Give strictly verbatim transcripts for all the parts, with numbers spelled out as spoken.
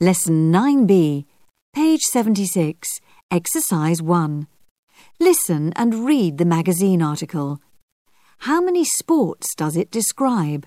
Lesson nine B, page seventy-six, Exercise one. Listen and read the magazine article. How many sports does it describe?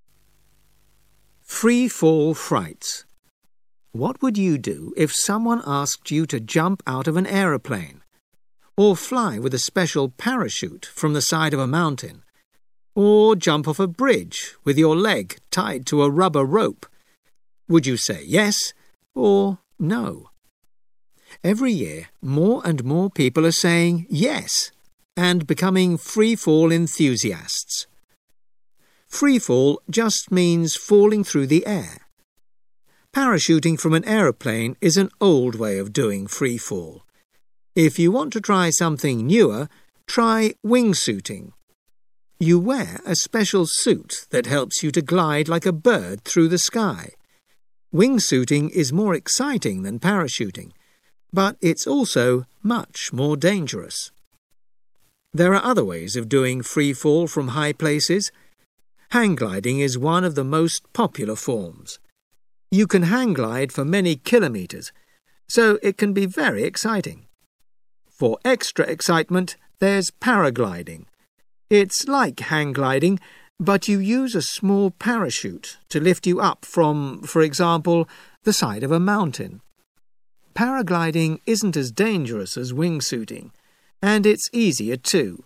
Free fall frights. What would you do if someone asked you to jump out of an aeroplane, or fly with a special parachute from the side of a mountain, or jump off a bridge with your leg tied to a rubber rope? Would you say yes or no? Every year, more and more people are saying yes and becoming free-fall enthusiasts. Free-fall just means falling through the air. Parachuting from an aeroplane is an old way of doing free-fall. If you want to try something newer, try wingsuiting. You wear a special suit that helps you to glide like a bird through the sky. Wingsuiting is more exciting than parachuting, but it's also much more dangerous. There are other ways of doing free fall from high places. Hang gliding is one of the most popular forms. You can hang glide for many kilometres, so it can be very exciting. For extra excitement, there's paragliding. It's like hang gliding, but you use a small parachute to lift you up from, for example, the side of a mountain. Paragliding isn't as dangerous as wingsuiting, and it's easier too.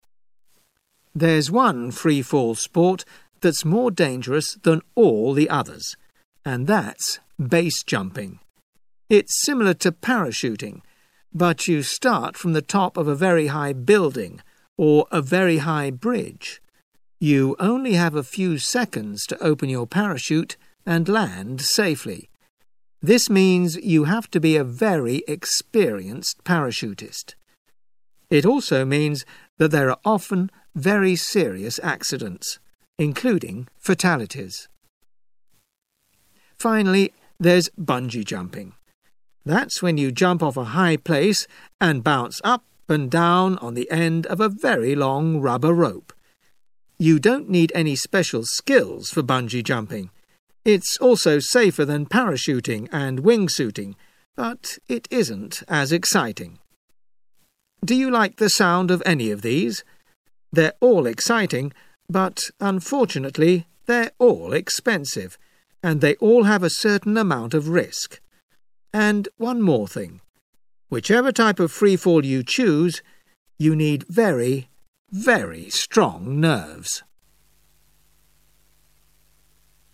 There's one free-fall sport that's more dangerous than all the others, and that's base jumping. It's similar to parachuting, but you start from the top of a very high building or a very high bridge. You only have a few seconds to open your parachute and land safely. This means you have to be a very experienced parachutist. It also means that there are often very serious accidents, including fatalities. Finally, there's bungee jumping. That's when you jump off a high place and bounce up and down on the end of a very long rubber rope. You don't need any special skills for bungee jumping. It's also safer than parachuting and wingsuiting, but it isn't as exciting. Do you like the sound of any of these? They're all exciting, but unfortunately, they're all expensive, and they all have a certain amount of risk. And one more thing. Whichever type of freefall you choose, you need very, very strong nerves.